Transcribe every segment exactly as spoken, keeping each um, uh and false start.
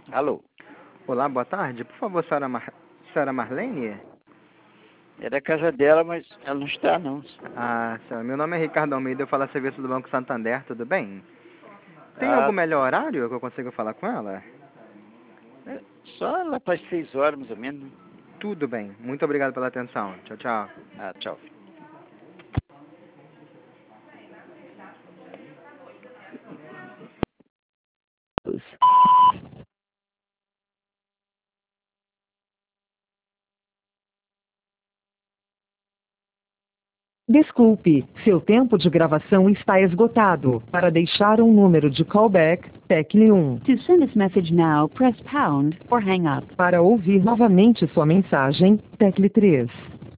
Alô, Olá, boa tarde. Por favor, senhora, Mar... senhora Marlene? é da casa dela, mas ela não está, não. Ah, senhora, meu nome é Ricardo Almeida, eu falo a serviço do Banco Santander, tudo bem? Tem algum Ah, melhor horário que eu consiga falar com ela? é só lá para as seis horas, mais ou menos, né? Tudo bem. Muito obrigado pela atenção. Tchau, tchau. Ah, tchau. Desculpe, seu tempo de gravação está esgotado. Para deixar um número de callback, tecle um. To send this message now, press pound or hang up. Para ouvir novamente sua mensagem, tecle três.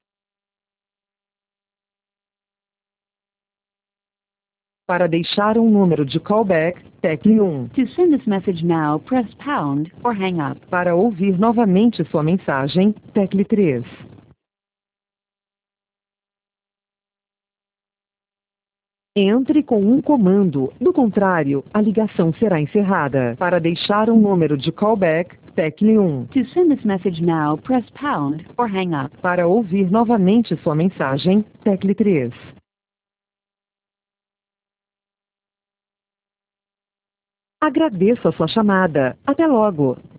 Para deixar um número de callback, tecle um. To send this message now, press pound or hang up. Para ouvir novamente sua mensagem, tecle três. Entre com um comando, do contrário, a ligação será encerrada. Para deixar um número de callback, tecle um. To send this message now, press pound or hang up. Para ouvir novamente sua mensagem, tecle três. Agradeço a sua chamada. Até logo.